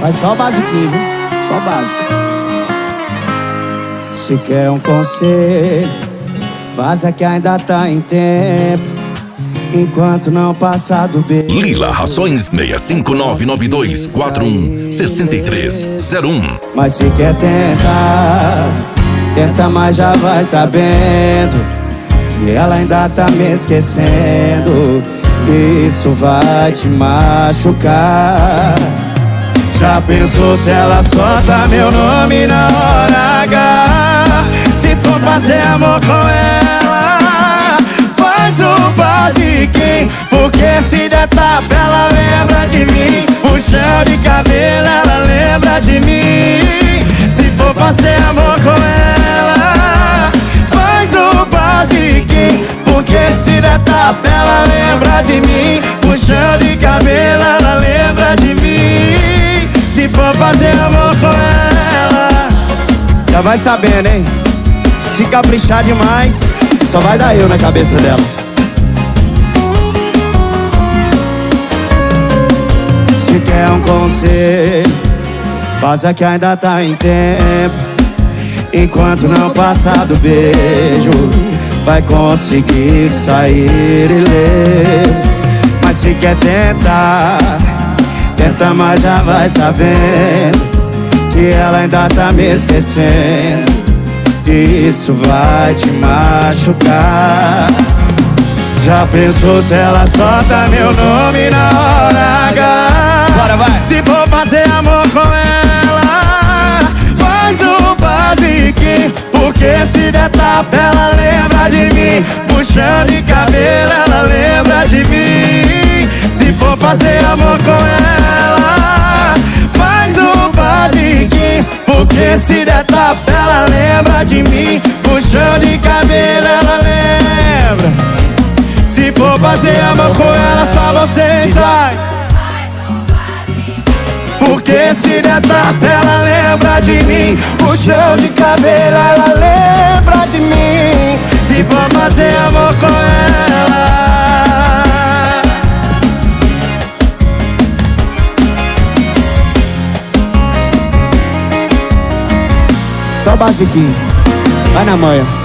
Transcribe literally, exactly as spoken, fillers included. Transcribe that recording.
Faz só o basiquinho, viu? Só o básico. Se quer um conselho, faça que ainda tá em tempo, enquanto não passar do beijo. Lila Rações seis cinco nove nove dois quatro um seis três zero um. Mas se quer tentar, tenta, mas já vai sabendo que ela ainda tá me esquecendo. Isso vai te machucar. Já pensou se ela solta meu nome na hora H? Se for fazer amor com ela, faz o basiquinho, porque se der tapa ela lembra de mim. Puxão de cabelo ela lembra de mim. Se for fazer amor com ela, faz o basiquinho, porque se der tapa ela lembra de mim. Puxão de cabelo ela lembra de mim. Se for fazer amor com ela, já vai sabendo, hein? Se caprichar demais, só vai dar eu na cabeça dela. Se quer um conselho, faça que ainda tá em tempo, enquanto não passar do beijo, vai conseguir sair ileso. Mas se quer tentar, tenta, mas já vai sabendo que ela ainda tá me esquecendo. Isso vai te machucar. Já pensou se ela solta meu nome na hora H? Bora, vai! Se for fazer amor com ela, faz o basiquinho, porque se der tapa ela lembra de mim. Puxão de cabelo ela lembra de mim. Se for fazer amor com ela, faz o basiquinho, porque se der tapa ela lembra de mim. Puxão de cabelo ela lembra. Se for fazer amor com ela, só você sai, porque se der tapa ela lembra de mim. Puxão de cabelo ela lembra de mim. Se for fazer amor com ela, só basiquinho, vai na manhã.